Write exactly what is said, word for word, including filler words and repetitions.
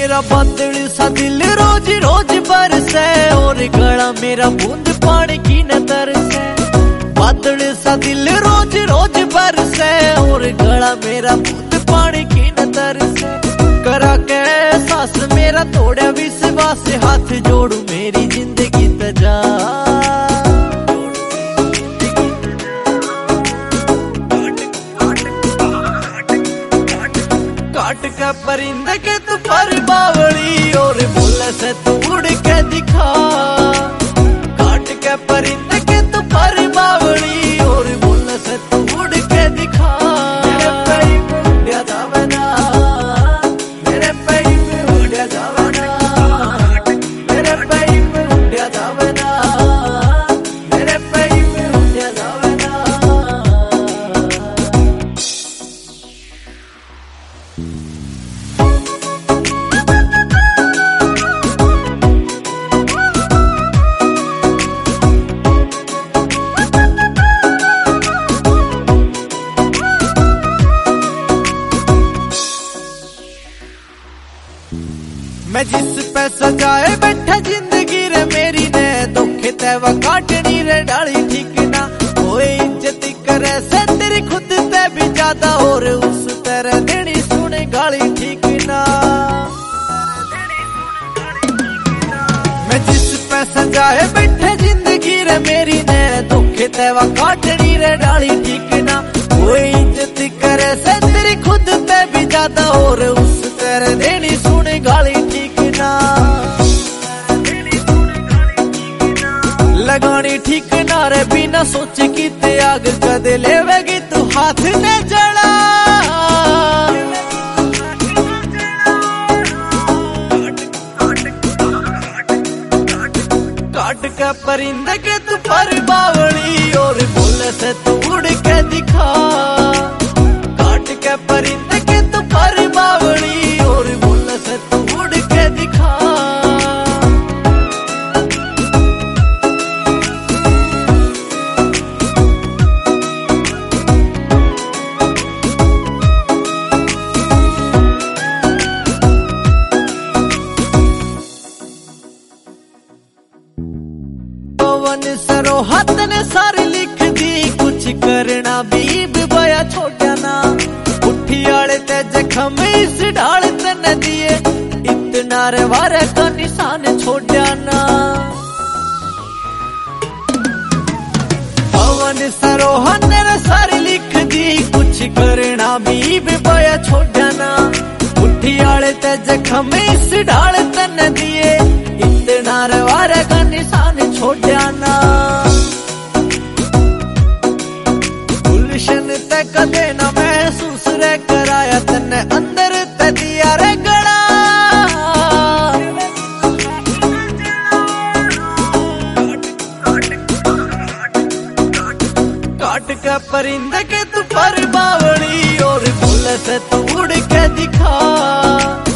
मेरा बादल सा दिल रोज रोज बरसे, और गला मेरा बूंद पानी की न तरसे। बादल सा दिल रोज रोज बरसे, और गला मेरा बूंद पानी की न तरसे। करा के सास मेरा तोड़ा विश्वास, हाथ जोड़ू मेरी जिंदगी तजा। काट के परिंदे के तू पर बावली, और बोले से तू उड़ के दिखा। काट के परिंदे के तू पर बावली, और बोले से तू उड़ के दिखा। मेरे पैर में उड़ जावे ना, मेरे पैर में उड़ जावे ना, मेरे पैर में उड़ जावे ना, मेरे पैर में उड़ जावे ना। मैं जिस पे सजाए बैठा जिंदगी रे मेरी ने, दुखे तेवा काटनी रे डाली ठीक ना। कोई इज्जत करे से तेरी खुद ते भी ज्यादा, और उस तेरे देनी सुने गाली ठीक ना। मैं जिस पे सजाए बैठे जिंदगी रे मेरी ने, दुखे तेवा काटनी रे डाली ठीक ना। कोई इज्जत करे से तेरी खुद ते भी ज्यादा, और उस तेरे देनी सुने गाली ठीक ना। लगानी ठीक ना रे बिना सोच की ते आग कदे लेवेगी तू हाथ ने जड़ा। काट के परिंदे के तू पर बावली, और बोले से तू उड़ के दिखा। काट के परिंदे के तू पर बावली, और बोले से तू उड़ के दिखा। पवन सरो हाथ ने सारी लिख दी, कुछ करना बीब बया छोटा ना। उठी आले ते जखम इस ढाल तन दिए, इतना रे वारे का निशान छोड़ा ना। पवन सरो हाथ ने सारी लिख दी, कुछ करना बीब बया छोटा ना। उठी आले ते जखम इस ढाल तन दिए, इतना रे वारे का निशान छोड़ा ना। गुलशन ते कदे ना महसूस रे कराया, तने अंदर ते दिया रे गड़ा। काट के परिंदे के तू पर बावली, और बोले से तू उड़ के दिखा।